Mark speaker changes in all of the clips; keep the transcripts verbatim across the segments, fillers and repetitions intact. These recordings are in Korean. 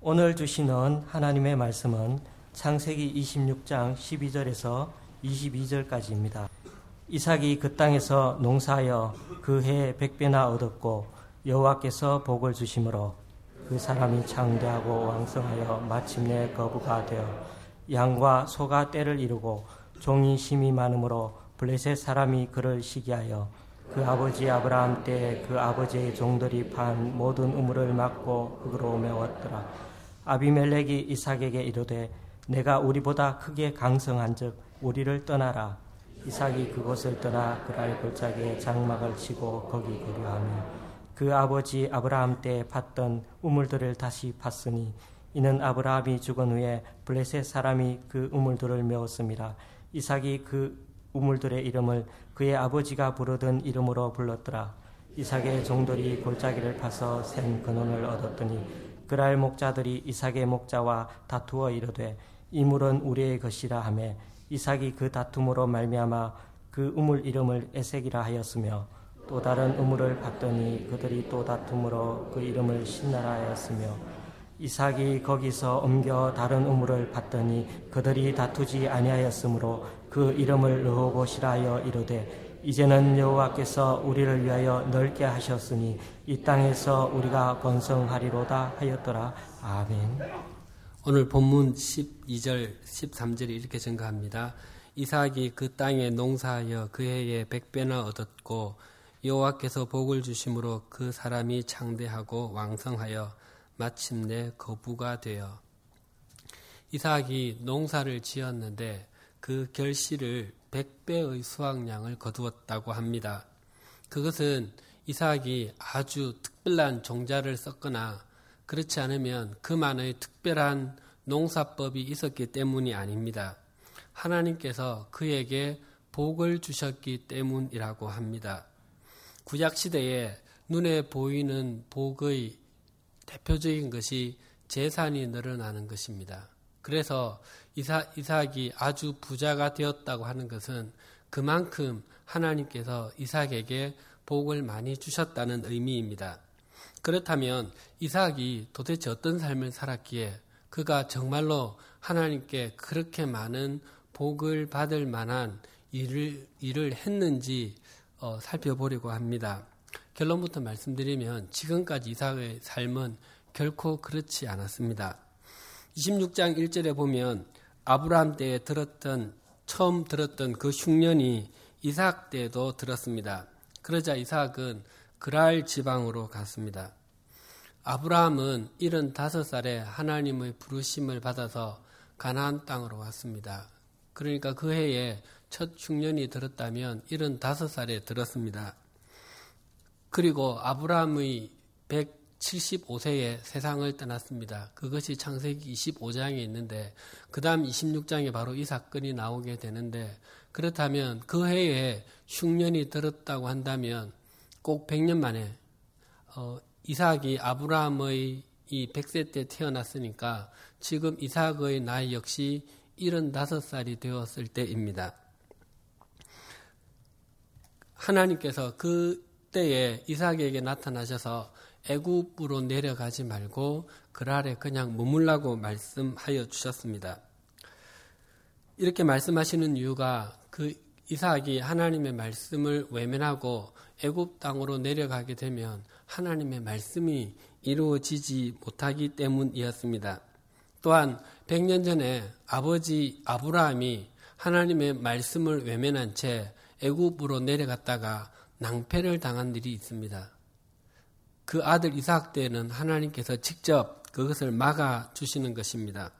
Speaker 1: 오늘 주시는 하나님의 말씀은 창세기 이십육 장 십이 절에서 이십이 절까지입니다. 이삭이 그 땅에서 농사하여 그 해에 백배나 얻었고 여호와께서 복을 주심으로 그 사람이 창대하고 왕성하여 마침내 거부가 되어 양과 소가 떼를 이루고 종이 심이 많으므로 블레셋 사람이 그를 시기하여 그 아버지 아브라함 때에 그 아버지의 종들이 판 모든 우물을 막고 흙으로 메웠더라. 아비멜렉이 이삭에게 이르되 내가 우리보다 크게 강성한즉 우리를 떠나라. 이삭이 그곳을 떠나 그랄 골짜기에 장막을 치고 거기 거류하며 그 아버지 아브라함 때에 팠던 우물들을 다시 팠으니 이는 아브라함이 죽은 후에 블레셋 사람이 그 우물들을 메웠습니다. 이삭이 그 우물들의 이름을 그의 아버지가 부르던 이름으로 불렀더라. 이삭의 종들이 골짜기를 파서 샘 근원을 얻었더니 그랄 목자들이 이삭의 목자와 다투어 이르되 이 물은 우리의 것이라 하매 이삭이 그 다툼으로 말미암아 그 우물 이름을 에색이라 하였으며 또 다른 우물을 봤더니 그들이 또 다툼으로 그 이름을 신나라 하였으며 이삭이 거기서 옮겨 다른 우물을 봤더니 그들이 다투지 아니하였으므로 그 이름을 르호봇이라 하여 이르되 이제는 여호와께서 우리를 위하여 넓게 하셨으니 이 땅에서 우리가 번성하리로다 하였더라. 아멘.
Speaker 2: 오늘 본문 십이 절 십삼 절이 이렇게 증가합니다. 이삭이 그 땅에 농사하여 그 해에 백배나 얻었고 여호와께서 복을 주심으로 그 사람이 창대하고 왕성하여 마침내 거부가 되어. 이삭이 농사를 지었는데 그 결실을 백배의 수확량을 거두었다고 합니다. 그것은 이삭이 아주 특별한 종자를 썼거나 그렇지 않으면 그만의 특별한 농사법이 있었기 때문이 아닙니다. 하나님께서 그에게 복을 주셨기 때문이라고 합니다. 구약시대에 눈에 보이는 복의 대표적인 것이 재산이 늘어나는 것입니다. 그래서 이삭, 이삭이 아주 부자가 되었다고 하는 것은 그만큼 하나님께서 이삭에게 복을 많이 주셨다는 의미입니다. 그렇다면 이삭이 도대체 어떤 삶을 살았기에 그가 정말로 하나님께 그렇게 많은 복을 받을 만한 일을, 일을 했는지 어, 살펴보려고 합니다. 결론부터 말씀드리면 지금까지 이삭의 삶은 결코 그렇지 않았습니다. 이십육 장 일 절에 보면 아브라함 때에 들었던 처음 들었던 그 흉년이 이삭 때에도 들었습니다. 그러자 이삭은 그랄 지방으로 갔습니다. 아브라함은 일흔다섯 살에 하나님의 부르심을 받아서 가나안 땅으로 왔습니다. 그러니까 그 해에 첫 흉년이 들었다면 일흔다섯 살에 들었습니다. 그리고 아브라함의 백칠십오 세에 세상을 떠났습니다. 그것이 창세기 이십오 장에 있는데 그 다음 이십육 장에 바로 이 사건이 나오게 되는데 그렇다면 그 해에 흉년이 들었다고 한다면 꼭 백 년 만에 어, 이삭이 아브라함의 이 백 세 때 태어났으니까 지금 이삭의 나이 역시 일흔다섯 살이 되었을 때입니다. 하나님께서 그때에 이삭에게 나타나셔서 애굽으로 내려가지 말고 그랄에 그냥 머물라고 말씀하여 주셨습니다. 이렇게 말씀하시는 이유가 그 이삭이 하나님의 말씀을 외면하고 애굽 땅으로 내려가게 되면 하나님의 말씀이 이루어지지 못하기 때문이었습니다. 또한 백 년 전에 아버지 아브라함이 하나님의 말씀을 외면한 채 애굽으로 내려갔다가 낭패를 당한 일이 있습니다. 그 아들 이삭 때는 하나님께서 직접 그것을 막아주시는 것입니다.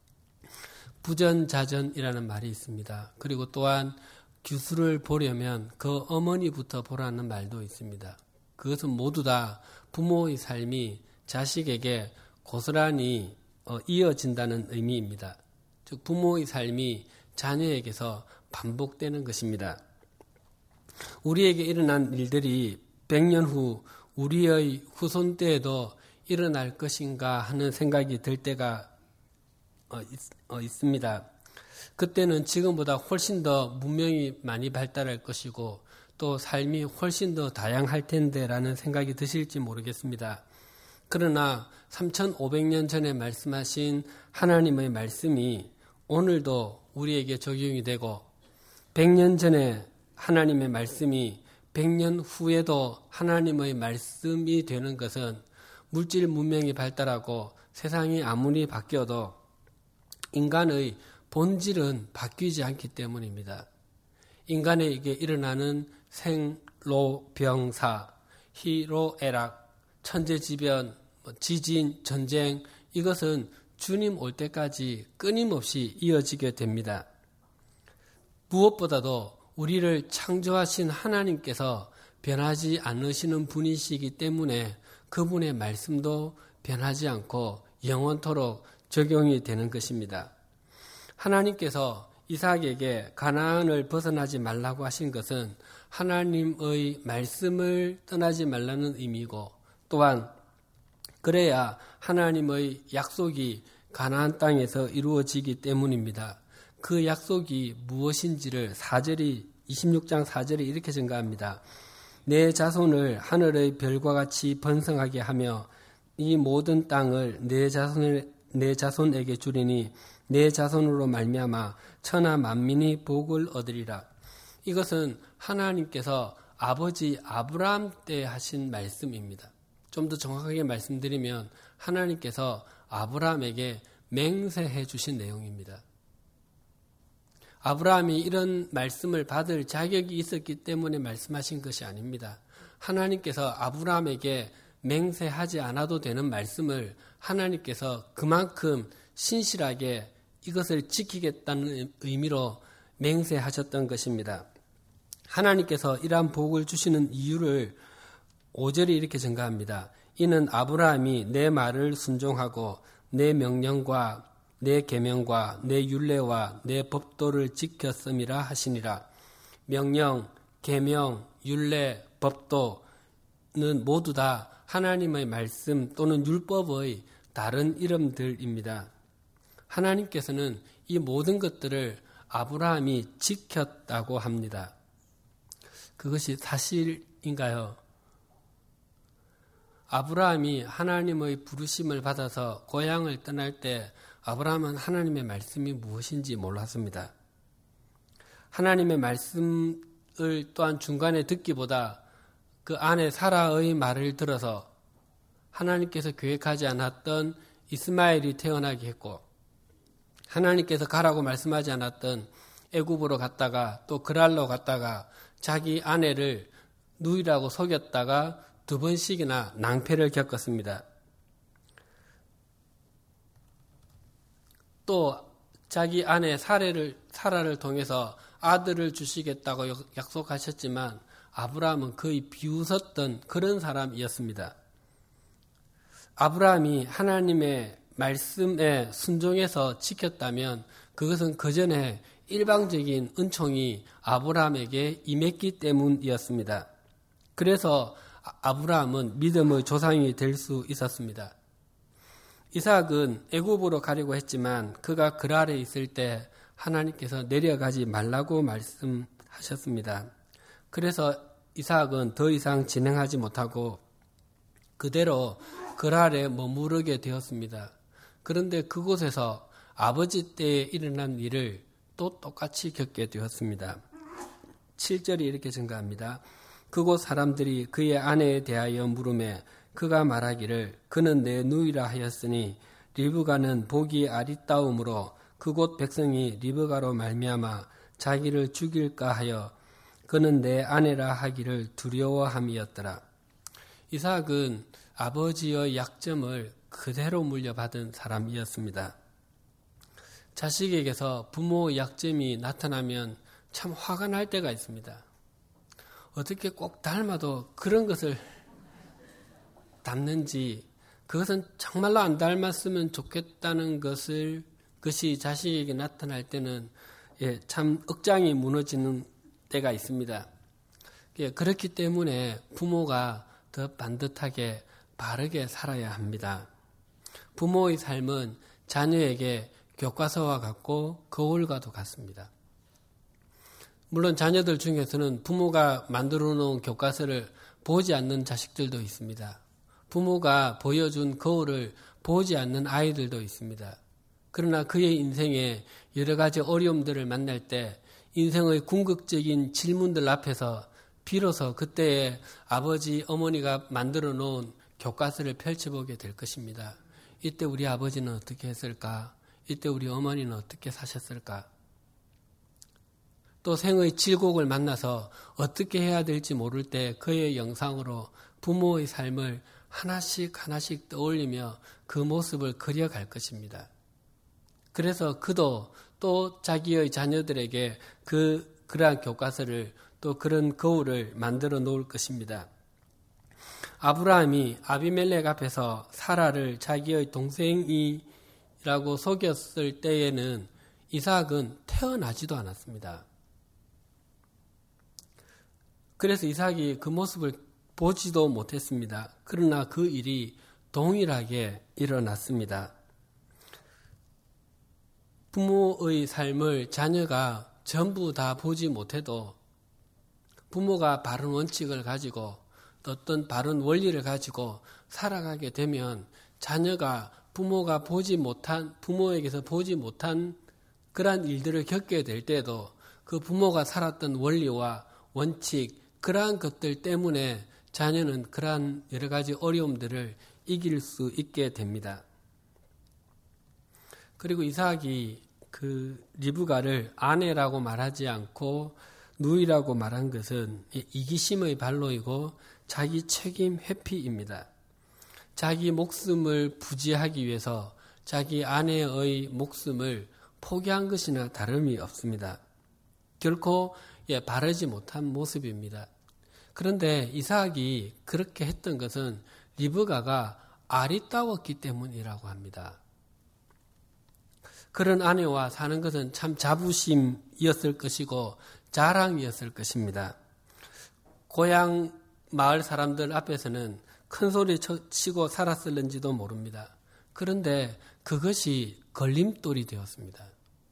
Speaker 2: 부전자전이라는 말이 있습니다. 그리고 또한 규수를 보려면 그 어머니부터 보라는 말도 있습니다. 그것은 모두 다 부모의 삶이 자식에게 고스란히 이어진다는 의미입니다. 즉 부모의 삶이 자녀에게서 반복되는 것입니다. 우리에게 일어난 일들이 백 년 후 우리의 후손 때에도 일어날 것인가 하는 생각이 들 때가 어, 있, 어, 있습니다. 그때는 지금보다 훨씬 더 문명이 많이 발달할 것이고 또 삶이 훨씬 더 다양할 텐데라는 생각이 드실지 모르겠습니다. 그러나 삼천오백 년 전에 말씀하신 하나님의 말씀이 오늘도 우리에게 적용이 되고 백 년 전에 하나님의 말씀이 백 년 후에도 하나님의 말씀이 되는 것은 물질 문명이 발달하고 세상이 아무리 바뀌어도 인간의 본질은 바뀌지 않기 때문입니다. 인간에게 일어나는 생로병사, 희로애락, 천재지변, 지진, 전쟁, 이것은 주님 올 때까지 끊임없이 이어지게 됩니다. 무엇보다도 우리를 창조하신 하나님께서 변하지 않으시는 분이시기 때문에 그분의 말씀도 변하지 않고 영원토록 적용이 되는 것입니다. 하나님께서 이삭에게 가나안을 벗어나지 말라고 하신 것은 하나님의 말씀을 떠나지 말라는 의미고 또한 그래야 하나님의 약속이 가나안 땅에서 이루어지기 때문입니다. 그 약속이 무엇인지를 사 절이 이십육 장 사 절이 이렇게 증가합니다. 내 자손을 하늘의 별과 같이 번성하게 하며 이 모든 땅을 내 자손을 내 자손에게 주리니 내 자손으로 말미암아 천하 만민이 복을 얻으리라. 이것은 하나님께서 아버지 아브라함 때 하신 말씀입니다. 좀 더 정확하게 말씀드리면 하나님께서 아브라함에게 맹세해 주신 내용입니다. 아브라함이 이런 말씀을 받을 자격이 있었기 때문에 말씀하신 것이 아닙니다. 하나님께서 아브라함에게 맹세하지 않아도 되는 말씀을 하나님께서 그만큼 신실하게 이것을 지키겠다는 의미로 맹세하셨던 것입니다. 하나님께서 이러한 복을 주시는 이유를 오 절이 이렇게 증가합니다. 이는 아브라함이 내 말을 순종하고 내 명령과 내 계명과 내 율례와 내 법도를 지켰음이라 하시니라. 명령, 계명, 율례, 법도는 모두 다 하나님의 말씀 또는 율법의 다른 이름들입니다. 하나님께서는 이 모든 것들을 아브라함이 지켰다고 합니다. 그것이 사실인가요? 아브라함이 하나님의 부르심을 받아서 고향을 떠날 때 아브라함은 하나님의 말씀이 무엇인지 몰랐습니다. 하나님의 말씀을 또한 중간에 듣기보다 그 안에 사라의 말을 들어서 하나님께서 계획하지 않았던 이스마엘이 태어나게 했고 하나님께서 가라고 말씀하지 않았던 애굽으로 갔다가 또 그랄로 갔다가 자기 아내를 누이라고 속였다가 두 번씩이나 낭패를 겪었습니다. 또 자기 아내 사례를, 사라를 통해서 아들을 주시겠다고 약속하셨지만 아브라함은 거의 비웃었던 그런 사람이었습니다. 아브라함이 하나님의 말씀에 순종해서 지켰다면 그것은 그전에 일방적인 은총이 아브라함에게 임했기 때문이었습니다. 그래서 아브라함은 믿음의 조상이 될 수 있었습니다. 이삭은 애굽으로 가려고 했지만 그가 그랄에 있을 때 하나님께서 내려가지 말라고 말씀하셨습니다. 그래서 이삭은 더 이상 진행하지 못하고 그대로 그랄에 머무르게 되었습니다. 그런데 그곳에서 아버지 때에 일어난 일을 또 똑같이 겪게 되었습니다. 칠 절이 이렇게 증가합니다. 그곳 사람들이 그의 아내에 대하여 물으매 그가 말하기를 그는 내 누이라 하였으니 리브가는 복이 아리따움으로 그곳 백성이 리브가로 말미암아 자기를 죽일까 하여 그는 내 아내라 하기를 두려워함이었더라. 이삭은 아버지의 약점을 그대로 물려받은 사람이었습니다. 자식에게서 부모의 약점이 나타나면 참 화가 날 때가 있습니다. 어떻게 꼭 닮아도 그런 것을 닮는지, 그것은 정말로 안 닮았으면 좋겠다는 것을, 그것이 자식에게 나타날 때는 예, 참 억장이 무너지는 때가 있습니다. 예, 그렇기 때문에 부모가 더 반듯하게 바르게 살아야 합니다. 부모의 삶은 자녀에게 교과서와 같고 거울과도 같습니다. 물론 자녀들 중에서는 부모가 만들어 놓은 교과서를 보지 않는 자식들도 있습니다. 부모가 보여준 거울을 보지 않는 아이들도 있습니다. 그러나 그의 인생에 여러 가지 어려움들을 만날 때 인생의 궁극적인 질문들 앞에서 비로소 그때의 아버지, 어머니가 만들어 놓은 교과서를 펼쳐보게 될 것입니다. 이때 우리 아버지는 어떻게 했을까? 이때 우리 어머니는 어떻게 사셨을까? 또 생의 질곡을 만나서 어떻게 해야 될지 모를 때 그의 영상으로 부모의 삶을 하나씩 하나씩 떠올리며 그 모습을 그려갈 것입니다. 그래서 그도 또 자기의 자녀들에게 그, 그러한 교과서를 또 그런 거울을 만들어 놓을 것입니다. 아브라함이 아비멜렉 앞에서 사라를 자기의 동생이라고 속였을 때에는 이삭은 태어나지도 않았습니다. 그래서 이삭이 그 모습을 보지도 못했습니다. 그러나 그 일이 동일하게 일어났습니다. 부모의 삶을 자녀가 전부 다 보지 못해도 부모가 바른 원칙을 가지고 어떤 바른 원리를 가지고 살아가게 되면 자녀가 부모가 보지 못한, 부모에게서 보지 못한 그러한 일들을 겪게 될 때도 그 부모가 살았던 원리와 원칙, 그러한 것들 때문에 자녀는 그러한 여러 가지 어려움들을 이길 수 있게 됩니다. 그리고 이삭이 그 리브가를 아내라고 말하지 않고 누이라고 말한 것은 이기심의 발로이고 자기 책임 회피입니다. 자기 목숨을 부지하기 위해서 자기 아내의 목숨을 포기한 것이나 다름이 없습니다. 결코 예, 바르지 못한 모습입니다. 그런데 이삭이 그렇게 했던 것은 리브가가 아리따웠기 때문이라고 합니다. 그런 아내와 사는 것은 참 자부심이었을 것이고 자랑이었을 것입니다. 고향 마을 사람들 앞에서는 큰 소리 치고 살았을는지도 모릅니다. 그런데 그것이 걸림돌이 되었습니다.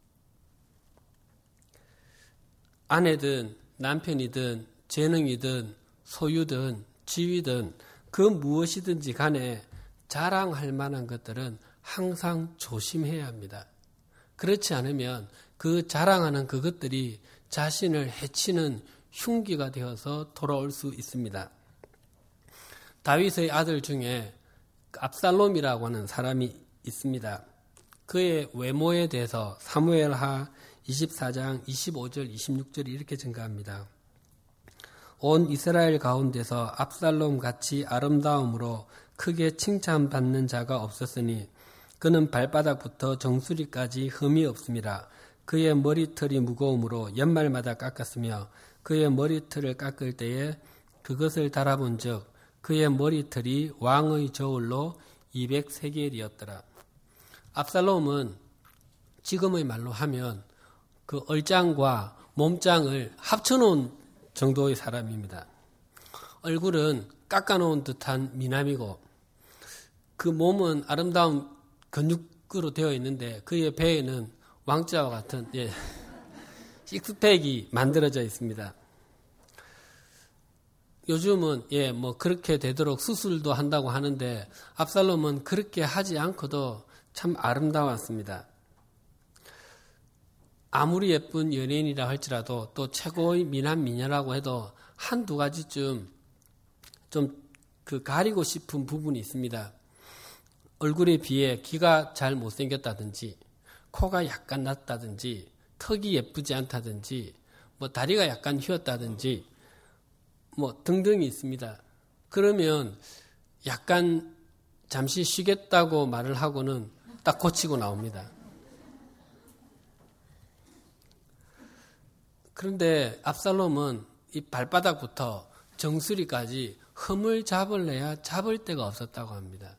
Speaker 2: 아내든 남편이든 재능이든 소유든 지위든 그 무엇이든지 간에 자랑할 만한 것들은 항상 조심해야 합니다. 그렇지 않으면 그 자랑하는 그것들이 자신을 해치는 흉기가 되어서 돌아올 수 있습니다. 다윗의 아들 중에 압살롬이라고 하는 사람이 있습니다. 그의 외모에 대해서 사무엘하 이십사 장 이십오 절 이십육 절이 이렇게 증가합니다. 온 이스라엘 가운데서 압살롬 같이 아름다움으로 크게 칭찬받는 자가 없었으니 그는 발바닥부터 정수리까지 흠이 없습니다. 그의 머리털이 무거움으로 연말마다 깎았으며 그의 머리털을 깎을 때에 그것을 달아본 적 그의 머리털이 왕의 저울로 이백 세겔이었더라. 압살롬은 지금의 말로 하면 그 얼짱과 몸짱을 합쳐놓은 정도의 사람입니다. 얼굴은 깎아놓은 듯한 미남이고 그 몸은 아름다운 근육으로 되어 있는데 그의 배에는 왕자와 같은 예, 식스팩이 만들어져 있습니다. 요즘은 예, 뭐 그렇게 되도록 수술도 한다고 하는데 압살롬은 그렇게 하지 않고도 참 아름다웠습니다. 아무리 예쁜 연예인이라 할지라도 또 최고의 미남 미녀라고 해도 한두 가지쯤 좀 그 가리고 싶은 부분이 있습니다. 얼굴에 비해 귀가 잘 못생겼다든지 코가 약간 낮다든지 턱이 예쁘지 않다든지 뭐 다리가 약간 휘었다든지 뭐 등등이 있습니다. 그러면 약간 잠시 쉬겠다고 말을 하고는 딱 고치고 나옵니다. 그런데 압살롬은 이 발바닥부터 정수리까지 흠을 잡을래야 잡을 데가 없었다고 합니다.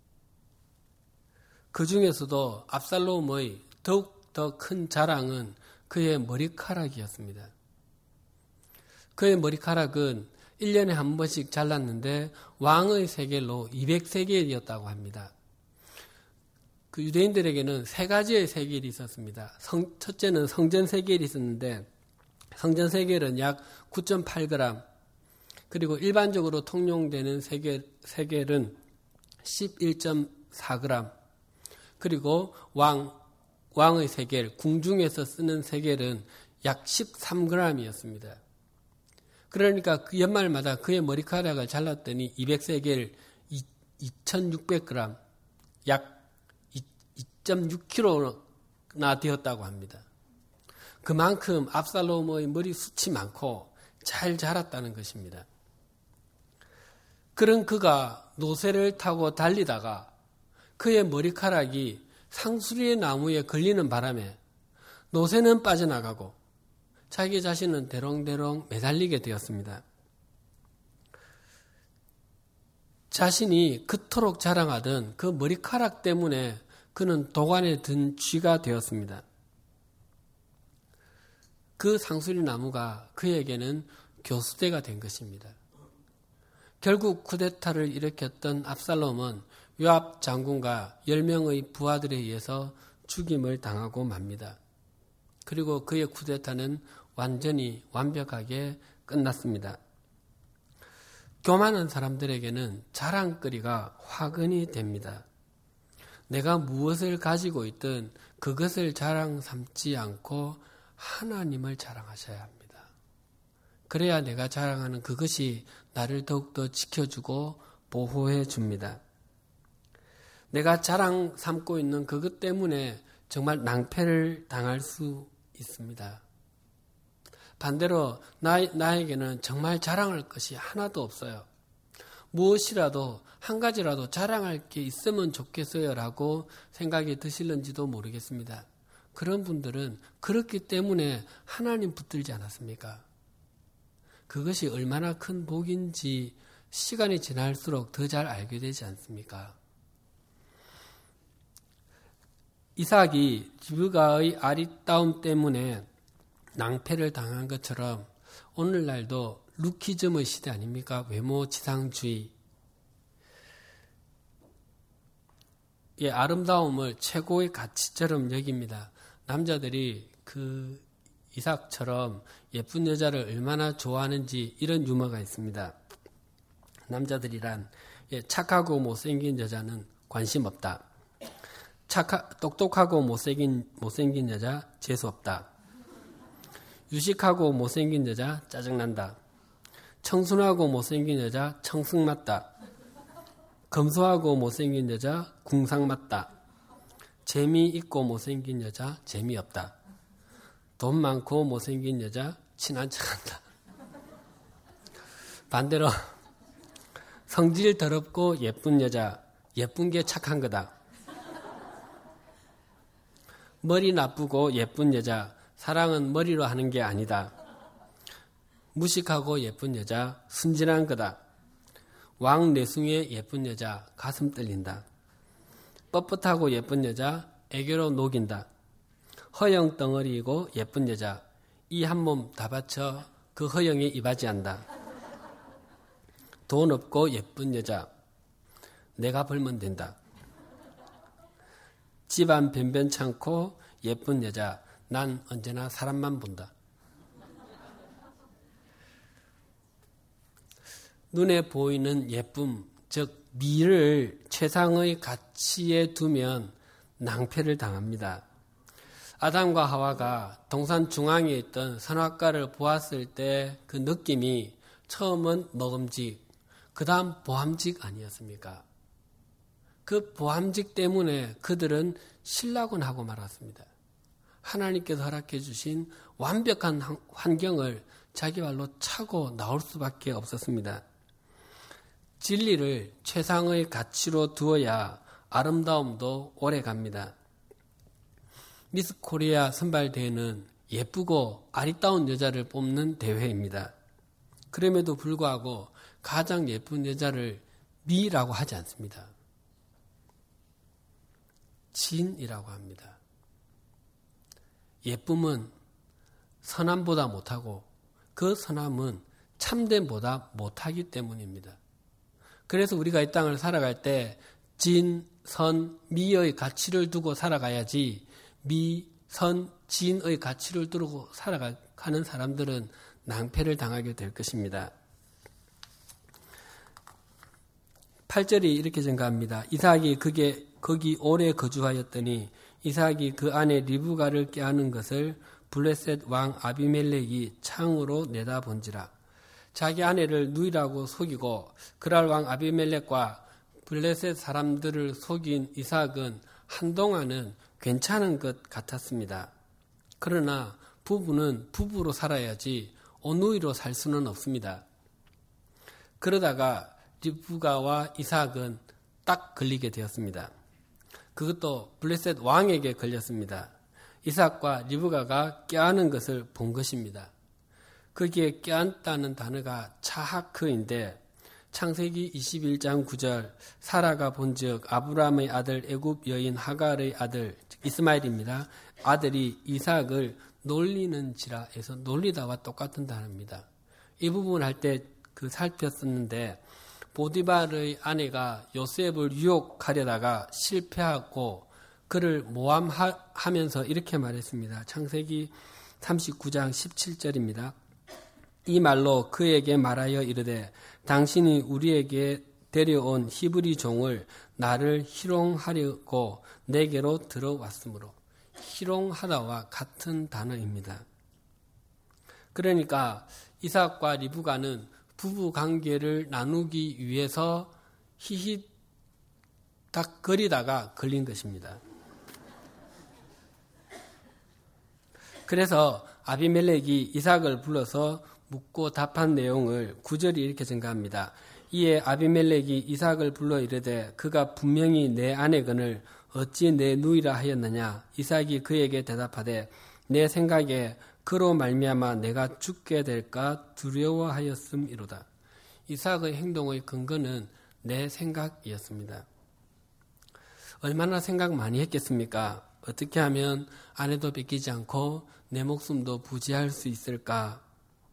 Speaker 2: 그 중에서도 압살롬의 더욱 더 큰 자랑은 그의 머리카락이었습니다. 그의 머리카락은 일 년에 한 번씩 잘랐는데 왕의 세겔로 이백 세겔이었다고 합니다. 그 유대인들에게는 세 가지의 세겔이 있었습니다. 성, 첫째는 성전 세겔이 있었는데 성전 세겔은 약 구 점 팔 그램, 그리고 일반적으로 통용되는 세겔, 세겔은 십일 점 사 그램, 그리고 왕, 왕의 세겔, 궁중에서 쓰는 세겔은 약 십삼 그램이었습니다. 그러니까 그 연말마다 그의 머리카락을 잘랐더니 이백 세겔, 이천육백 그램, 약 이 점 육 킬로그램나 되었다고 합니다. 그만큼 압살롬의 머리숱이 많고 잘 자랐다는 것입니다. 그런 그가 노새를 타고 달리다가 그의 머리카락이 상수리의 나무에 걸리는 바람에 노새는 빠져나가고 자기 자신은 대롱대롱 매달리게 되었습니다. 자신이 그토록 자랑하던 그 머리카락 때문에 그는 도관에 든 쥐가 되었습니다. 그 상수리 나무가 그에게는 교수대가 된 것입니다. 결국 쿠데타를 일으켰던 압살롬은 요압 장군과 열 명의 부하들에 의해서 죽임을 당하고 맙니다. 그리고 그의 쿠데타는 완전히 완벽하게 끝났습니다. 교만한 사람들에게는 자랑거리가 화근이 됩니다. 내가 무엇을 가지고 있든 그것을 자랑 삼지 않고 하나님을 자랑하셔야 합니다. 그래야 내가 자랑하는 그것이 나를 더욱더 지켜주고 보호해 줍니다. 내가 자랑 삼고 있는 그것 때문에 정말 낭패를 당할 수 있습니다. 반대로 나, 나에게는 정말 자랑할 것이 하나도 없어요. 무엇이라도 한 가지라도 자랑할 게 있으면 좋겠어요 라고 생각이 드실는지도 모르겠습니다. 그런 분들은 그렇기 때문에 하나님 붙들지 않았습니까? 그것이 얼마나 큰 복인지 시간이 지날수록 더 잘 알게 되지 않습니까? 이삭이 리브가의 아리따움 때문에 낭패를 당한 것처럼 오늘날도 루키즘의 시대 아닙니까? 외모 지상주의. 예, 아름다움을 최고의 가치처럼 여깁니다. 남자들이 그 이삭처럼 예쁜 여자를 얼마나 좋아하는지 이런 유머가 있습니다. 남자들이란 예, 착하고 못생긴 여자는 관심 없다. 착하, 똑똑하고 못생긴, 못생긴 여자 재수없다. 유식하고 못생긴 여자 짜증난다. 청순하고 못생긴 여자 청승맞다. 검소하고 못생긴 여자 궁상맞다. 재미있고 못생긴 여자 재미없다. 돈 많고 못생긴 여자 친한 척한다. 반대로 성질 더럽고 예쁜 여자 예쁜 게 착한 거다. 머리 나쁘고 예쁜 여자 사랑은 머리로 하는 게 아니다. 무식하고 예쁜 여자 순진한 거다. 왕내숭의 예쁜 여자 가슴 떨린다. 뻣뻣하고 예쁜 여자 애교로 녹인다. 허영 덩어리이고 예쁜 여자 이 한 몸 다 바쳐 그 허영에 이바지한다. 돈 없고 예쁜 여자 내가 벌면 된다. 집안 변변찮고 예쁜 여자 난 언제나 사람만 본다. 눈에 보이는 예쁨, 즉 미를 최상의 가치에 두면 낭패를 당합니다. 아담과 하와가 동산 중앙에 있던 선악과를 보았을 때 그 느낌이 처음은 먹음직, 그 다음 보암직 아니었습니까? 그 보암직 때문에 그들은 실락은 하고 말았습니다. 하나님께서 허락해 주신 완벽한 환경을 자기 발로 차고 나올 수밖에 없었습니다. 진리를 최상의 가치로 두어야 아름다움도 오래 갑니다. 미스 코리아 선발대회는 예쁘고 아리따운 여자를 뽑는 대회입니다. 그럼에도 불구하고 가장 예쁜 여자를 미라고 하지 않습니다. 진이라고 합니다. 예쁨은 선함보다 못하고 그 선함은 참됨보다 못하기 때문입니다. 그래서 우리가 이 땅을 살아갈 때 진, 선, 미의 가치를 두고 살아가야지 미, 선, 진의 가치를 두고 살아가는 사람들은 낭패를 당하게 될 것입니다. 팔 절이 이렇게 증가합니다. 이삭이 그게 거기 오래 거주하였더니 이삭이 그 안에 리브가를 꾀하는 것을 블레셋 왕 아비멜렉이 창으로 내다본지라. 자기 아내를 누이라고 속이고 그랄 왕 아비멜렉과 블레셋 사람들을 속인 이삭은 한동안은 괜찮은 것 같았습니다. 그러나 부부는 부부로 살아야지 어누이로 살 수는 없습니다. 그러다가 리브가와 이삭은 딱 걸리게 되었습니다. 그것도 블레셋 왕에게 걸렸습니다. 이삭과 리브가가 꾀하는 것을 본 것입니다. 거기에 꾀안다는 단어가 차하크인데 창세기 이십일 장 구 절 사라가 본즉 아브라함의 아들 애굽 여인 하갈의 아들 이스마엘입니다. 아들이 이삭을 놀리는지라 해서 놀리다와 똑같은 단어입니다. 이 부분 할 때 그 살폈었는데 보디발의 아내가 요셉을 유혹하려다가 실패하고 그를 모함하면서 이렇게 말했습니다. 창세기 삼십구 장 십칠 절입니다. 이 말로 그에게 말하여 이르되 당신이 우리에게 데려온 히브리 종을 나를 희롱하려고 내게로 들어왔으므로 희롱하다와 같은 단어입니다. 그러니까 이삭과 리브가는 부부 관계를 나누기 위해서 히히닥거리다가 걸린 것입니다. 그래서 아비멜렉이 이삭을 불러서 묻고 답한 내용을 구 절이 이렇게 증가합니다. 이에 아비멜렉이 이삭을 불러 이르되 그가 분명히 내 아내건을 어찌 내 누이라 하였느냐. 이삭이 그에게 대답하되 내 생각에 그로 말미암아 내가 죽게 될까 두려워하였음이로다. 이삭의 행동의 근거는 내 생각이었습니다. 얼마나 생각 많이 했겠습니까? 어떻게 하면 아내도 뺏기지 않고 내 목숨도 부지할 수 있을까?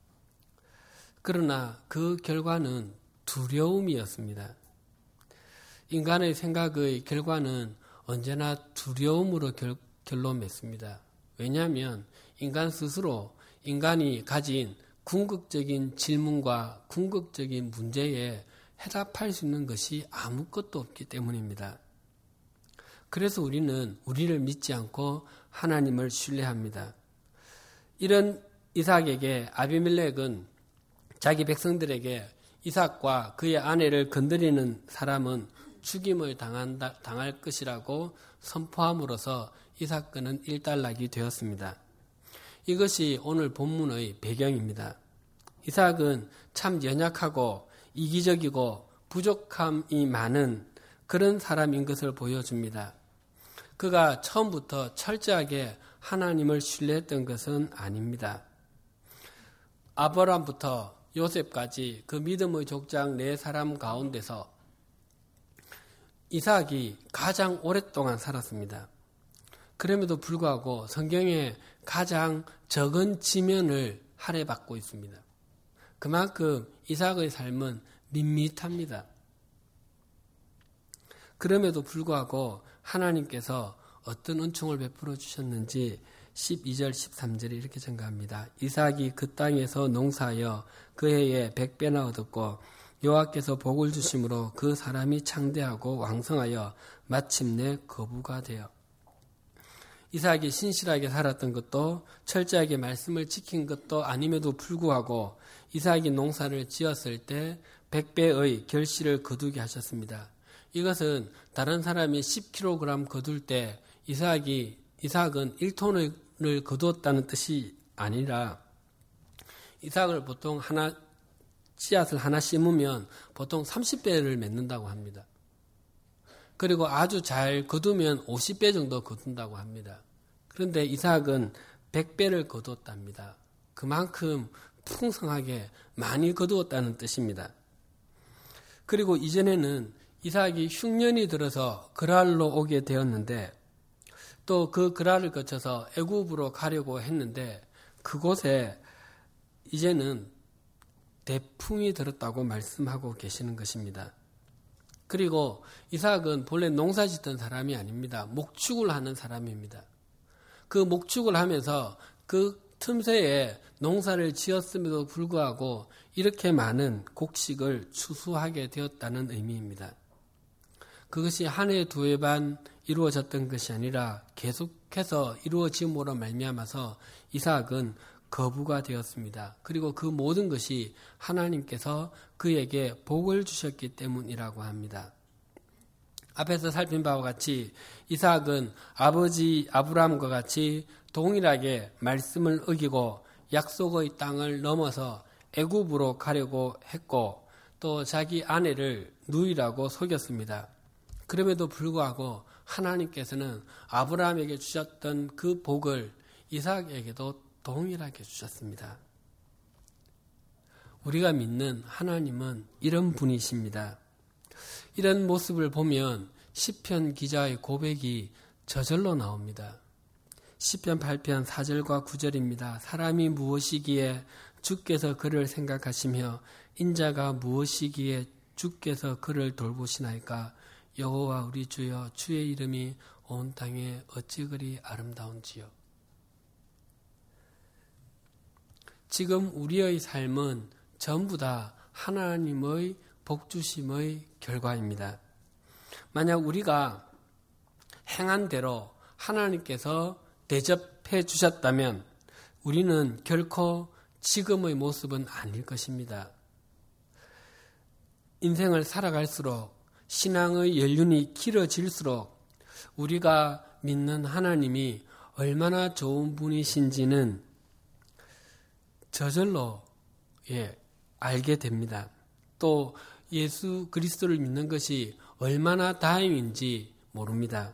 Speaker 2: 그러나 그 결과는 두려움이었습니다. 인간의 생각의 결과는 언제나 두려움으로 결, 결론 맺습니다. 왜냐하면 인간 스스로 인간이 가진 궁극적인 질문과 궁극적인 문제에 해답할 수 있는 것이 아무것도 없기 때문입니다. 그래서 우리는 우리를 믿지 않고 하나님을 신뢰합니다. 이런 이삭에게 아비멜렉은 자기 백성들에게 이삭과 그의 아내를 건드리는 사람은 죽임을 당한다, 당할 것이라고 선포함으로써 이 사건은 일단락이 되었습니다. 이것이 오늘 본문의 배경입니다. 이삭은 참 연약하고 이기적이고 부족함이 많은 그런 사람인 것을 보여줍니다. 그가 처음부터 철저하게 하나님을 신뢰했던 것은 아닙니다. 아브라함부터 요셉까지 그 믿음의 족장 네 사람 가운데서 이삭이 가장 오랫동안 살았습니다. 그럼에도 불구하고 성경에 가장 적은 지면을 할애받고 있습니다. 그만큼 이삭의 삶은 밋밋합니다. 그럼에도 불구하고 하나님께서 어떤 은총을 베풀어 주셨는지 십이 절 십삼 절에 이렇게 증가합니다. 이삭이 그 땅에서 농사하여 그 해에 백 배나 얻었고 여호와께서 복을 주심으로 그 사람이 창대하고 왕성하여 마침내 거부가 되어. 이삭이 신실하게 살았던 것도 철저하게 말씀을 지킨 것도 아님에도 불구하고 이삭이 농사를 지었을 때 백 배의 결실을 거두게 하셨습니다. 이것은 다른 사람이 십 킬로그램 거둘 때 이삭이, 이삭은 일 톤을 거두었다는 뜻이 아니라 이삭을 보통 하나, 씨앗을 하나 심으면 보통 삼십 배를 맺는다고 합니다. 그리고 아주 잘 거두면 오십 배 정도 거둔다고 합니다. 그런데 이삭은 백 배를 거두었답니다. 그만큼 풍성하게 많이 거두었다는 뜻입니다. 그리고 이전에는 이삭이 흉년이 들어서 그랄로 오게 되었는데 또 그 그랄을 거쳐서 애굽으로 가려고 했는데 그곳에 이제는 대풍이 들었다고 말씀하고 계시는 것입니다. 그리고 이삭은 본래 농사 짓던 사람이 아닙니다. 목축을 하는 사람입니다. 그 목축을 하면서 그 틈새에 농사를 지었음에도 불구하고 이렇게 많은 곡식을 추수하게 되었다는 의미입니다. 그것이 한 해, 두 해만 이루어졌던 것이 아니라 계속해서 이루어짐으로 말미암아서 이삭은 거부가 되었습니다. 그리고 그 모든 것이 하나님께서 그에게 복을 주셨기 때문이라고 합니다. 앞에서 살핀 바와 같이 이삭은 아버지 아브라함과 같이 동일하게 말씀을 어기고 약속의 땅을 넘어서 애굽으로 가려고 했고 또 자기 아내를 누이라고 속였습니다. 그럼에도 불구하고 하나님께서는 아브라함에게 주셨던 그 복을 이삭에게도 동일하게 주셨습니다. 우리가 믿는 하나님은 이런 분이십니다. 이런 모습을 보면 시편 기자의 고백이 저절로 나옵니다. 시편 팔 편 사 절과 구 절입니다. 사람이 무엇이기에 주께서 그를 생각하시며 인자가 무엇이기에 주께서 그를 돌보시나이까. 여호와 우리 주여, 주의 이름이 온 땅에 어찌 그리 아름다운지요. 지금 우리의 삶은 전부 다 하나님의 복주심의 결과입니다. 만약 우리가 행한 대로 하나님께서 대접해 주셨다면 우리는 결코 지금의 모습은 아닐 것입니다. 인생을 살아갈수록 신앙의 연륜이 길어질수록 우리가 믿는 하나님이 얼마나 좋은 분이신지는 저절로 예, 알게 됩니다. 또 예수 그리스도를 믿는 것이 얼마나 다행인지 모릅니다.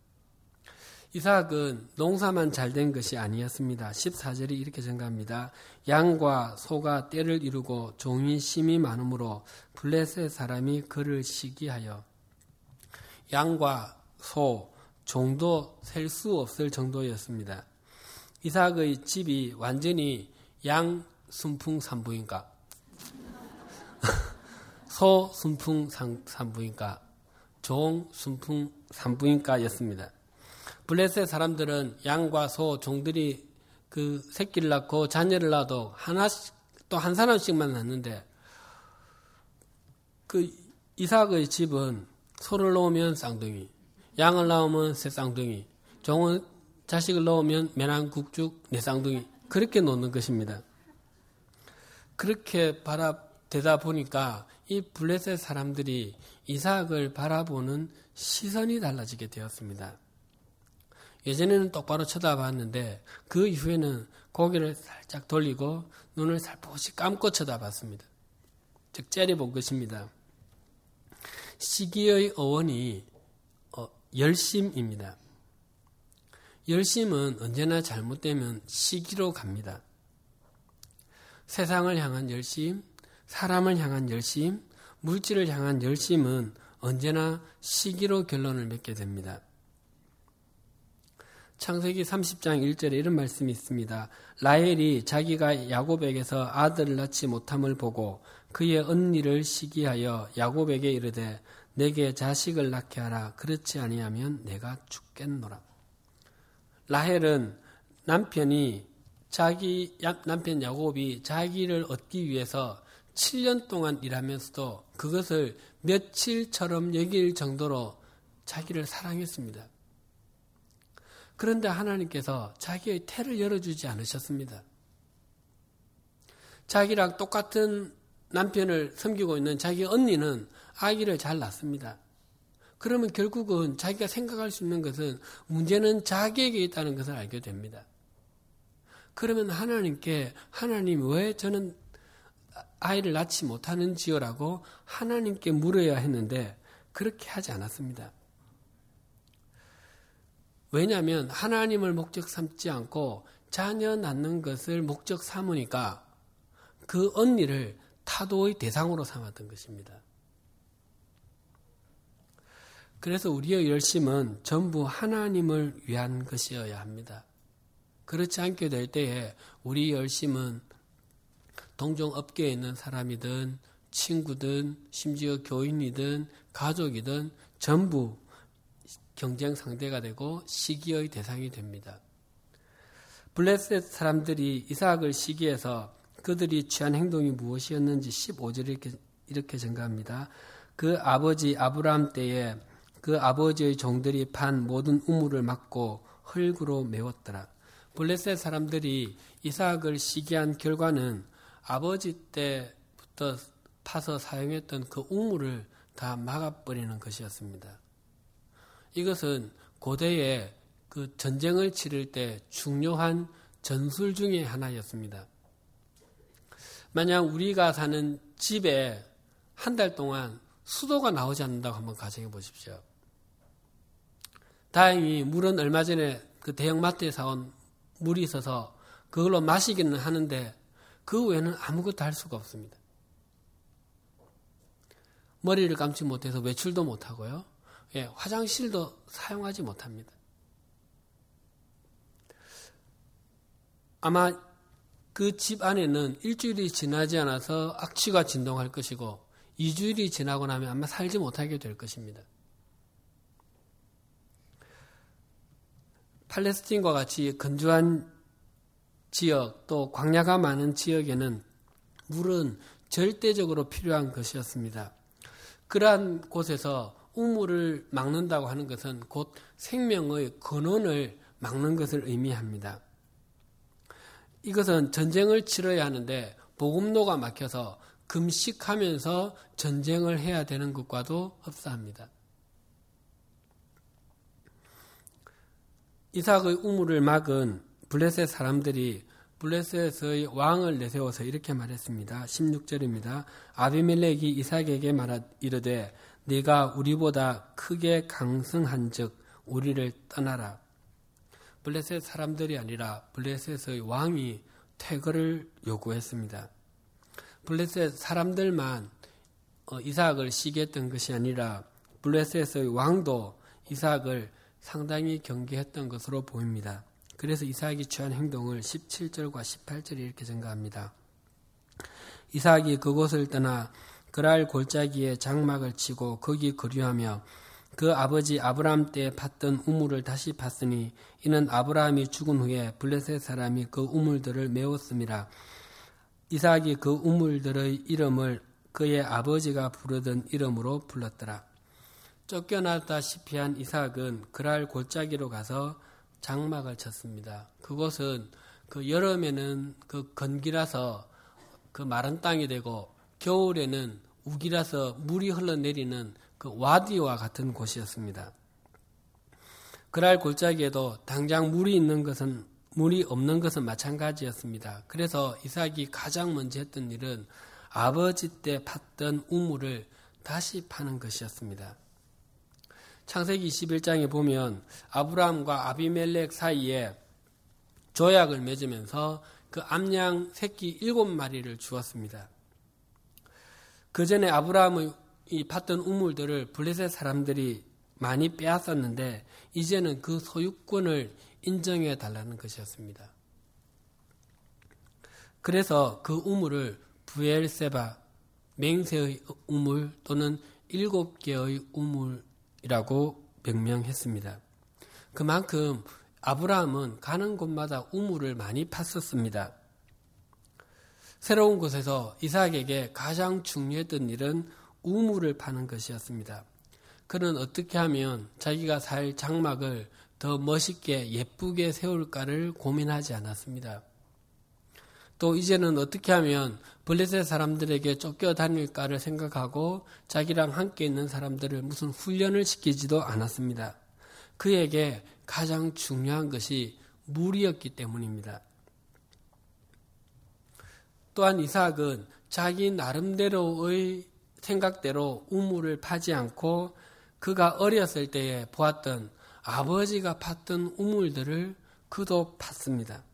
Speaker 2: 이삭은 농사만 잘된 것이 아니었습니다. 십사 절이 이렇게 증가합니다. 양과 소가 떼를 이루고 종이 심이 많으므로 블레셋 사람이 그를 시기하여. 양과 소, 종도 셀 수 없을 정도였습니다. 이삭의 집이 완전히 양 순풍산부인가, 소 순풍산부인가, 종 순풍산부인가였습니다. 블레셋 사람들은 양과 소, 종들이 그 새끼를 낳고 자녀를 낳아도 하나씩, 또 한 사람씩만 낳는데, 그 이삭의 집은 소를 낳으면 쌍둥이, 양을 낳으면 세 쌍둥이, 종은 자식을 낳으면 매난국죽 네 쌍둥이, 그렇게 놓는 것입니다. 그렇게 바라대다 보니까 이 블레셋 사람들이 이삭을 바라보는 시선이 달라지게 되었습니다. 예전에는 똑바로 쳐다봤는데 그 이후에는 고개를 살짝 돌리고 눈을 살포시 감고 쳐다봤습니다. 즉 째려본 것입니다. 시기의 어원이 어, 열심입니다. 열심은 언제나 잘못되면 시기로 갑니다. 세상을 향한 열심, 사람을 향한 열심, 물질을 향한 열심은 언제나 시기로 결론을 맺게 됩니다. 창세기 삼십 장 일 절에 이런 말씀이 있습니다. 라헬이 자기가 야곱에게서 아들을 낳지 못함을 보고 그의 언니를 시기하여 야곱에게 이르되 내게 자식을 낳게 하라. 그렇지 아니하면 내가 죽겠노라. 라헬은 남편이 자기 남편 야곱이 자기를 얻기 위해서 칠 년 동안 일하면서도 그것을 며칠처럼 여길 정도로 자기를 사랑했습니다. 그런데 하나님께서 자기의 태를 열어주지 않으셨습니다. 자기랑 똑같은 남편을 섬기고 있는 자기 언니는 아기를 잘 낳습니다. 그러면 결국은 자기가 생각할 수 있는 것은 문제는 자기에게 있다는 것을 알게 됩니다. 그러면 하나님께 하나님 왜 저는 아이를 낳지 못하는지요? 라고 하나님께 물어야 했는데 그렇게 하지 않았습니다. 왜냐하면 하나님을 목적 삼지 않고 자녀 낳는 것을 목적 삼으니까 그 언니를 타도의 대상으로 삼았던 것입니다. 그래서 우리의 열심은 전부 하나님을 위한 것이어야 합니다. 그렇지 않게 될 때에 우리 열심은 동종 업계에 있는 사람이든 친구든 심지어 교인이든 가족이든 전부 경쟁 상대가 되고 시기의 대상이 됩니다. 블레셋 사람들이 이삭을 시기해서 그들이 취한 행동이 무엇이었는지 십오 절에 이렇게, 이렇게 증가합니다. 그 아버지 아브라함 때에 그 아버지의 종들이 판 모든 우물을 막고 흙으로 메웠더라. 블레셋 사람들이 이삭을 시기한 결과는 아버지 때부터 파서 사용했던 그 우물을 다 막아버리는 것이었습니다. 이것은 고대에 그 전쟁을 치를 때 중요한 전술 중의 하나였습니다. 만약 우리가 사는 집에 한 달 동안 수도가 나오지 않는다고 한번 가정해 보십시오. 다행히 물은 얼마 전에 그 대형마트에 사온 물이 있어서 그걸로 마시기는 하는데 그 외에는 아무것도 할 수가 없습니다. 머리를 감지 못해서 외출도 못하고요. 예, 화장실도 사용하지 못합니다. 아마 그 집 안에는 일주일이 지나지 않아서 악취가 진동할 것이고 이 주일이 지나고 나면 아마 살지 못하게 될 것입니다. 팔레스틴과 같이 건조한 지역 또 광야가 많은 지역에는 물은 절대적으로 필요한 것이었습니다. 그러한 곳에서 우물을 막는다고 하는 것은 곧 생명의 근원을 막는 것을 의미합니다. 이것은 전쟁을 치러야 하는데 보급로가 막혀서 금식하면서 전쟁을 해야 되는 것과도 흡사합니다. 이삭의 우물을 막은 블레셋 사람들이 블레셋의 왕을 내세워서 이렇게 말했습니다. 십육 절입니다. 아비멜렉이 이삭에게 말하 이르되 네가 우리보다 크게 강성한즉 우리를 떠나라. 블레셋 사람들이 아니라 블레셋의 왕이 퇴거를 요구했습니다. 블레셋 사람들만 이삭을 시기했던 것이 아니라 블레셋의 왕도 이삭을 상당히 경계했던 것으로 보입니다. 그래서 이삭이 취한 행동을 십칠 절과 십팔 절에 이렇게 증가합니다. 이삭이 그곳을 떠나 그랄 골짜기에 장막을 치고 거기 거류하며 그 아버지 아브라함 때 팠던 우물을 다시 팠으니 이는 아브라함이 죽은 후에 블레셋 사람이 그 우물들을 메웠음이라. 이삭이 그 우물들의 이름을 그의 아버지가 부르던 이름으로 불렀더라. 쫓겨났다시피 한 이삭은 그랄 골짜기로 가서 장막을 쳤습니다. 그곳은 그 여름에는 그 건기라서 그 마른 땅이 되고 겨울에는 우기라서 물이 흘러내리는 그 와디와 같은 곳이었습니다. 그랄 골짜기에도 당장 물이 있는 것은 물이 없는 것은 마찬가지였습니다. 그래서 이삭이 가장 먼저 했던 일은 아버지 때 팠던 우물을 다시 파는 것이었습니다. 창세기 이십일 장에 보면 아브라함과 아비멜렉 사이에 조약을 맺으면서 그 암양 새끼 일곱 마리를 주었습니다. 그 전에 아브라함의 이 팠던 우물들을 블레셋 사람들이 많이 빼앗았는데 이제는 그 소유권을 인정해 달라는 것이었습니다. 그래서 그 우물을 부엘세바, 맹세의 우물 또는 일곱 개의 우물이라고 명명했습니다. 그만큼 아브라함은 가는 곳마다 우물을 많이 팠었습니다. 새로운 곳에서 이삭에게 가장 중요했던 일은 우물을 파는 것이었습니다. 그는 어떻게 하면 자기가 살 장막을 더 멋있게 예쁘게 세울까를 고민하지 않았습니다. 또 이제는 어떻게 하면 블레셋 사람들에게 쫓겨다닐까를 생각하고 자기랑 함께 있는 사람들을 무슨 훈련을 시키지도 않았습니다. 그에게 가장 중요한 것이 물이었기 때문입니다. 또한 이삭은 자기 나름대로의 생각대로 우물을 파지 않고 그가 어렸을 때에 보았던 아버지가 팠던 우물들을 그도 팠습니다.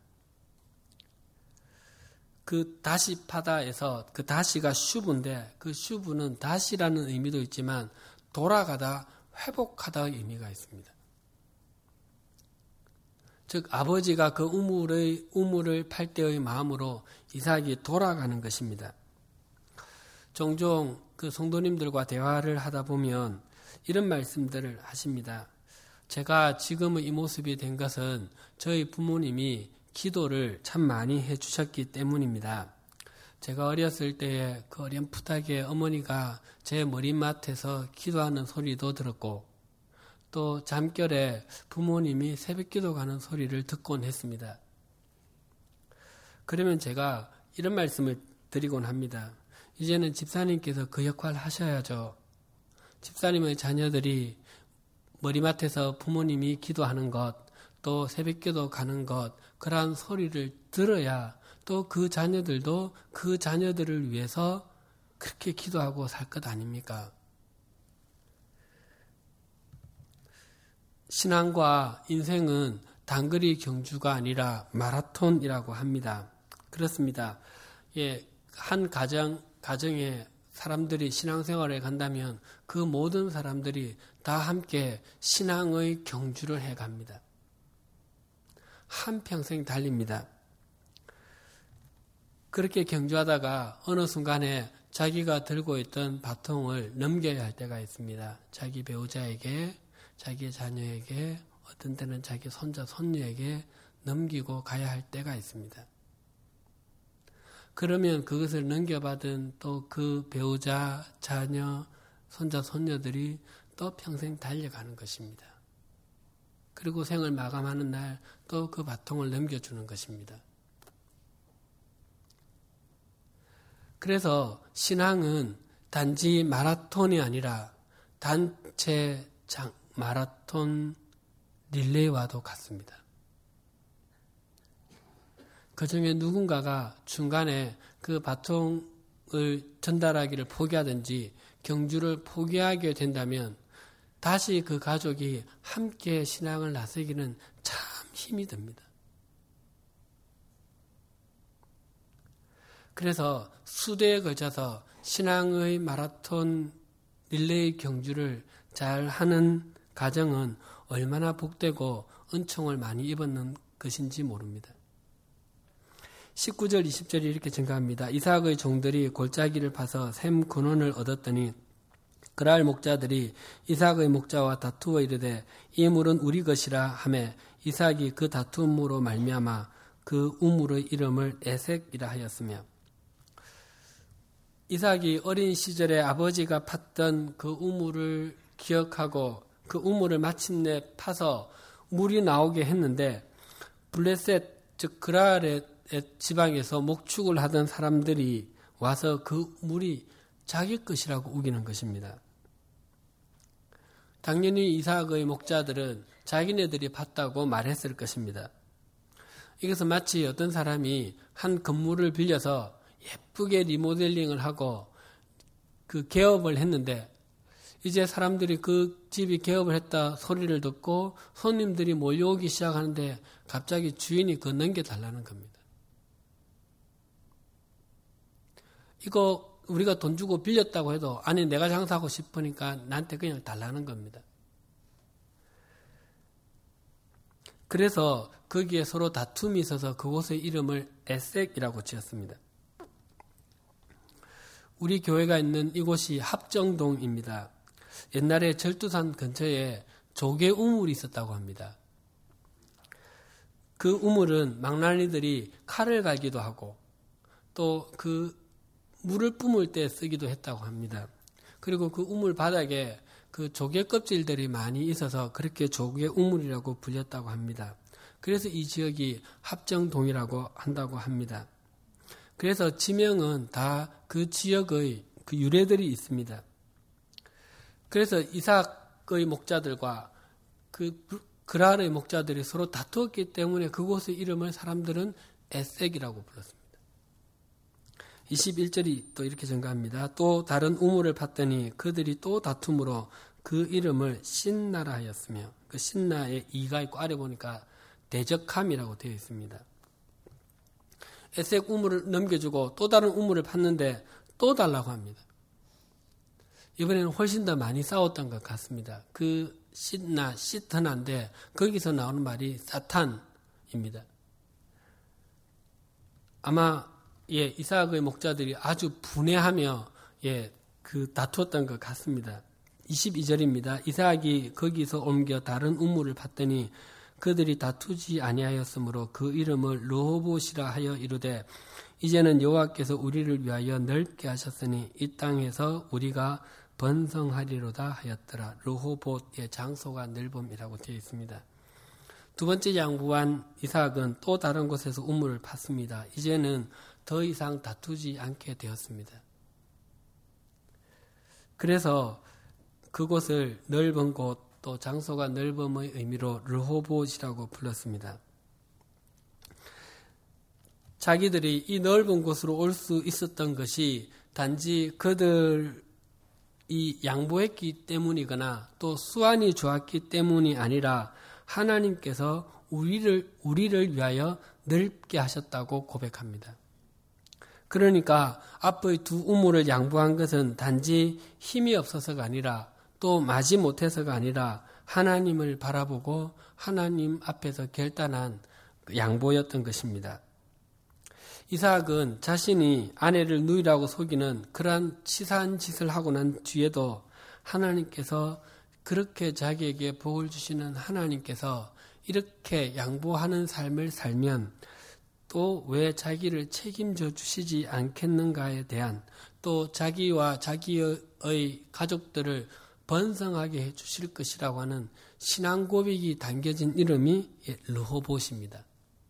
Speaker 2: 그 다시 파다에서 그 다시가 슈브인데 그 슈브는 다시라는 의미도 있지만 돌아가다 회복하다의 의미가 있습니다. 즉 아버지가 그 우물의 우물을 팔 때의 마음으로 이삭이 돌아가는 것입니다. 종종 그 성도님들과 대화를 하다 보면 이런 말씀들을 하십니다. 제가 지금의 이 모습이 된 것은 저희 부모님이 기도를 참 많이 해주셨기 때문입니다. 제가 어렸을 때에 그 어렴풋하게 어머니가 제 머리맡에서 기도하는 소리도 들었고 또 잠결에 부모님이 새벽기도 가는 소리를 듣곤 했습니다. 그러면 제가 이런 말씀을 드리곤 합니다. 이제는 집사님께서 그 역할을 하셔야죠. 집사님의 자녀들이 머리맡에서 부모님이 기도하는 것, 또 새벽기도 가는 것, 그러한 소리를 들어야 또 그 자녀들도 그 자녀들을 위해서 그렇게 기도하고 살 것 아닙니까? 신앙과 인생은 단거리 경주가 아니라 마라톤이라고 합니다. 그렇습니다. 예, 한 가정, 가정에 사람들이 신앙생활에 간다면 그 모든 사람들이 다 함께 신앙의 경주를 해갑니다. 한평생 달립니다. 그렇게 경주하다가 어느 순간에 자기가 들고 있던 바통을 넘겨야 할 때가 있습니다. 자기 배우자에게, 자기 자녀에게, 어떤 때는 자기 손자, 손녀에게 넘기고 가야 할 때가 있습니다. 그러면 그것을 넘겨받은 또 그 배우자, 자녀, 손자, 손녀들이 또 평생 달려가는 것입니다. 그리고 생을 마감하는 날 또 그 바통을 넘겨주는 것입니다. 그래서 신앙은 단지 마라톤이 아니라 단체 장, 마라톤 릴레이와도 같습니다. 그 중에 누군가가 중간에 그 바통을 전달하기를 포기하든지 경주를 포기하게 된다면 다시 그 가족이 함께 신앙을 나서기는 참 힘이 듭니다. 그래서 수대에 걸쳐서 신앙의 마라톤 릴레이 경주를 잘 하는 가정은 얼마나 복되고 은총을 많이 입었는 것인지 모릅니다. 십구 절 이십 절이 이렇게 증가합니다. 이삭의 종들이 골짜기를 파서 샘 근원을 얻었더니 그랄 목자들이 이삭의 목자와 다투어 이르되 이 물은 우리 것이라 하매 이삭이 그 다툼으로 말미암아 그 우물의 이름을 에색이라 하였으며 이삭이 어린 시절에 아버지가 팠던 그 우물을 기억하고 그 우물을 마침내 파서 물이 나오게 했는데 블레셋 즉 그랄의 지방에서 목축을 하던 사람들이 와서 그 물이 자기 것이라고 우기는 것입니다. 당연히 이삭의 목자들은 자기네들이 팠다고 말했을 것입니다. 이것은 마치 어떤 사람이 한 건물을 빌려서 예쁘게 리모델링을 하고 그 개업을 했는데 이제 사람들이 그 집이 개업을 했다 소리를 듣고 손님들이 몰려오기 시작하는데 갑자기 주인이 그거 넘겨달라는 겁니다. 이거 우리가 돈 주고 빌렸다고 해도 아니 내가 장사하고 싶으니까 나한테 그냥 달라는 겁니다. 그래서 거기에 서로 다툼이 있어서 그곳의 이름을 에색이라고 지었습니다. 우리 교회가 있는 이곳이 합정동입니다. 옛날에 절두산 근처에 조개 우물이 있었다고 합니다. 그 우물은 망나니들이 칼을 갈기도 하고 또 그 물을 뿜을 때 쓰기도 했다고 합니다. 그리고 그 우물 바닥에 그 조개 껍질들이 많이 있어서 그렇게 조개 우물이라고 불렸다고 합니다. 그래서 이 지역이 합정동이라고 한다고 합니다. 그래서 지명은 다 그 지역의 그 유래들이 있습니다. 그래서 이삭의 목자들과 그 그랄의 목자들이 서로 다투었기 때문에 그곳의 이름을 사람들은 에색이라고 불렀습니다. 이십일 절이 또 이렇게 증가합니다. 또 다른 우물을 팠더니 그들이 또 다툼으로 그 이름을 신나라 하였으며 그 신나에 이가 있고 아래 보니까 대적함이라고 되어 있습니다. 에색 우물을 넘겨주고 또 다른 우물을 팠는데 또 달라고 합니다. 이번에는 훨씬 더 많이 싸웠던 것 같습니다. 그 신나, 시트나인데 거기서 나오는 말이 사탄입니다. 아마 예, 이삭의 목자들이 아주 분해하며 예, 그 다투었던 것 같습니다. 이십이 절입니다. 이삭이 거기서 옮겨 다른 우물을 팠더니 그들이 다투지 아니하였으므로 그 이름을 르호봇이라 하여 이르되 이제는 여호와께서 우리를 위하여 넓게 하셨으니 이 땅에서 우리가 번성하리로다 하였더라. 르호봇의 장소가 넓음이라고 되어 있습니다. 두 번째 양부한 이삭은 또 다른 곳에서 우물을 팠습니다. 이제는 더 이상 다투지 않게 되었습니다. 그래서 그곳을 넓은 곳, 또 장소가 넓음의 의미로 르호봇이라고 불렀습니다. 자기들이 이 넓은 곳으로 올 수 있었던 것이 단지 그들이 양보했기 때문이거나 또 수완이 좋았기 때문이 아니라 하나님께서 우리를, 우리를 위하여 넓게 하셨다고 고백합니다. 그러니까 앞의 두 우물을 양보한 것은 단지 힘이 없어서가 아니라 또 마지 못해서가 아니라 하나님을 바라보고 하나님 앞에서 결단한 양보였던 것입니다. 이삭은 자신이 아내를 누이라고 속이는 그러한 치사한 짓을 하고 난 뒤에도 하나님께서 그렇게 자기에게 복을 주시는 하나님께서 이렇게 양보하는 삶을 살면 또 왜 자기를 책임져 주시지 않겠는가에 대한 또 자기와 자기의 가족들을 번성하게 해 주실 것이라고 하는 신앙 고백이 담겨진 이름이 르호봇입니다.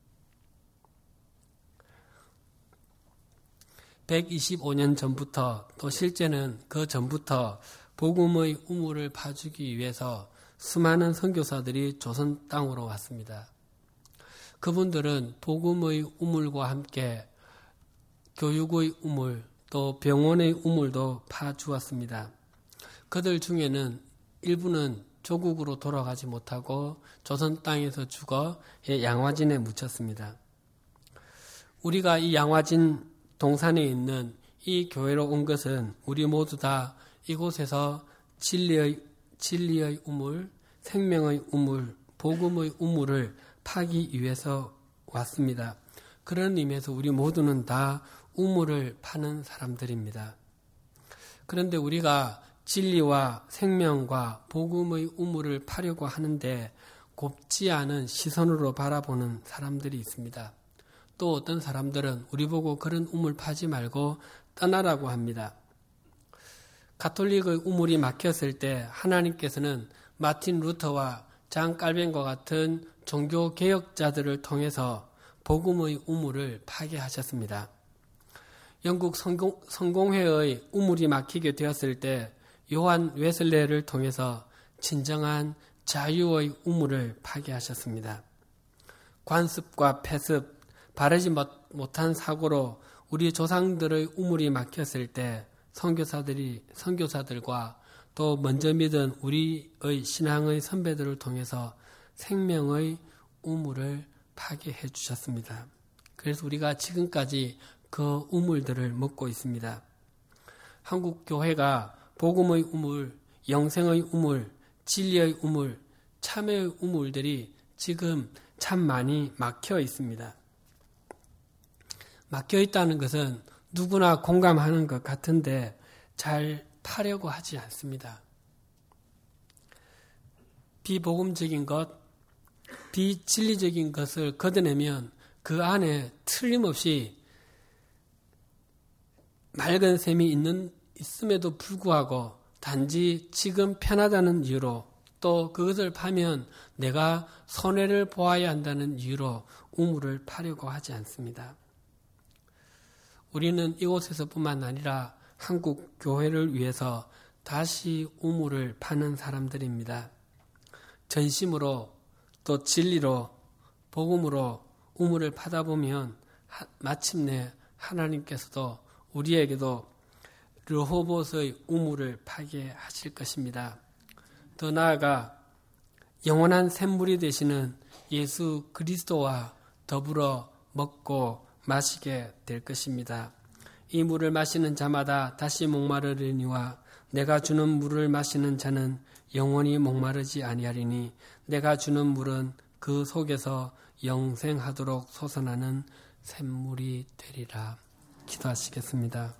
Speaker 2: 백이십오 년 전부터 또 실제는 그 전부터 복음의 우물을 파주기 위해서 수많은 선교사들이 조선 땅으로 왔습니다. 그분들은 복음의 우물과 함께 교육의 우물 또 병원의 우물도 파주었습니다. 그들 중에는 일부는 조국으로 돌아가지 못하고 조선 땅에서 죽어 양화진에 묻혔습니다. 우리가 이 양화진 동산에 있는 이 교회로 온 것은 우리 모두 다 이곳에서 진리의, 진리의 우물, 생명의 우물, 복음의 우물을 파기 위해서 왔습니다. 그런 의미에서 우리 모두는 다 우물을 파는 사람들입니다. 그런데 우리가 진리와 생명과 복음의 우물을 파려고 하는데 곱지 않은 시선으로 바라보는 사람들이 있습니다. 또 어떤 사람들은 우리 보고 그런 우물 파지 말고 떠나라고 합니다. 가톨릭의 우물이 막혔을 때 하나님께서는 마틴 루터와 장 깔벤과 같은 종교 개혁자들을 통해서 복음의 우물을 파괴하셨습니다. 영국 성공, 성공회의 우물이 막히게 되었을 때 요한 웨슬레를 통해서 진정한 자유의 우물을 파괴하셨습니다. 관습과 폐습, 바르지 못한 사고로 우리 조상들의 우물이 막혔을 때 선교사들이 선교사들과 또 먼저 믿은 우리의 신앙의 선배들을 통해서 생명의 우물을 파괴해 주셨습니다. 그래서 우리가 지금까지 그 우물들을 먹고 있습니다. 한국 교회가 복음의 우물, 영생의 우물, 진리의 우물, 참회의 우물들이 지금 참 많이 막혀 있습니다. 막혀 있다는 것은 누구나 공감하는 것 같은데 잘 파려고 하지 않습니다. 비복음적인 것, 비진리적인 것을 걷어내면 그 안에 틀림없이 맑은 샘이 있는, 있음에도 불구하고 단지 지금 편하다는 이유로 또 그것을 파면 내가 손해를 보아야 한다는 이유로 우물을 파려고 하지 않습니다. 우리는 이곳에서뿐만 아니라 한국 교회를 위해서 다시 우물을 파는 사람들입니다. 전심으로 또 진리로 복음으로 우물을 파다 보면 하, 마침내 하나님께서도 우리에게도 르호봇의 우물을 파게 하실 것입니다. 더 나아가 영원한 샘물이 되시는 예수 그리스도와 더불어 먹고 마시게 될 것입니다. 이 물을 마시는 자마다 다시 목마르리니와 내가 주는 물을 마시는 자는 영원히 목마르지 아니하리니 내가 주는 물은 그 속에서 영생하도록 솟아나는 샘물이 되리라. 기도하시겠습니다.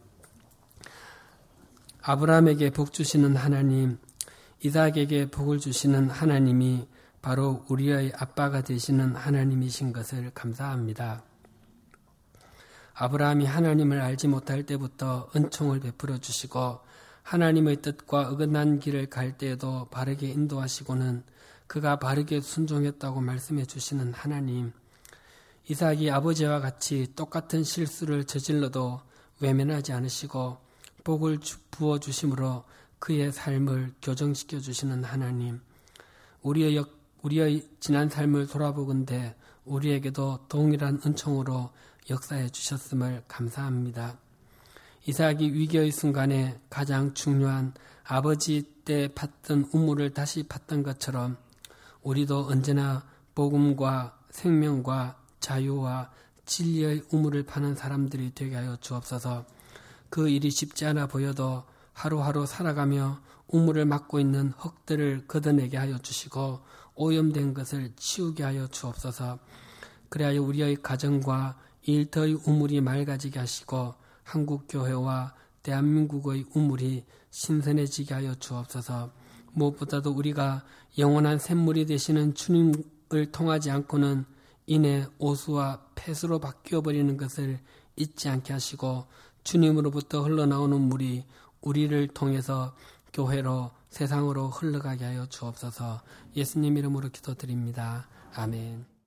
Speaker 2: 아브라함에게 복 주시는 하나님, 이삭에게 복을 주시는 하나님이 바로 우리의 아빠가 되시는 하나님이신 것을 감사합니다. 아브라함이 하나님을 알지 못할 때부터 은총을 베풀어 주시고 하나님의 뜻과 어긋난 길을 갈 때에도 바르게 인도하시고는 그가 바르게 순종했다고 말씀해 주시는 하나님, 이삭이 아버지와 같이 똑같은 실수를 저질러도 외면하지 않으시고 복을 부어주심으로 그의 삶을 교정시켜 주시는 하나님, 우리의, 역, 우리의 지난 삶을 돌아보건대 우리에게도 동일한 은총으로 역사해 주셨음을 감사합니다. 이삭이 위기의 순간에 가장 중요한 아버지 때 팠던 우물을 다시 팠던 것처럼 우리도 언제나 복음과 생명과 자유와 진리의 우물을 파는 사람들이 되게 하여 주옵소서. 그 일이 쉽지 않아 보여도 하루하루 살아가며 우물을 막고 있는 흙들을 걷어내게 하여 주시고 오염된 것을 치우게 하여 주옵소서. 그래야 우리의 가정과 일터의 우물이 맑아지게 하시고 한국교회와 대한민국의 우물이 신선해지게 하여 주옵소서. 무엇보다도 우리가 영원한 샘물이 되시는 주님을 통하지 않고는 이내 오수와 폐수로 바뀌어버리는 것을 잊지 않게 하시고 주님으로부터 흘러나오는 물이 우리를 통해서 교회로 세상으로 흘러가게 하여 주옵소서. 예수님 이름으로 기도드립니다. 아멘.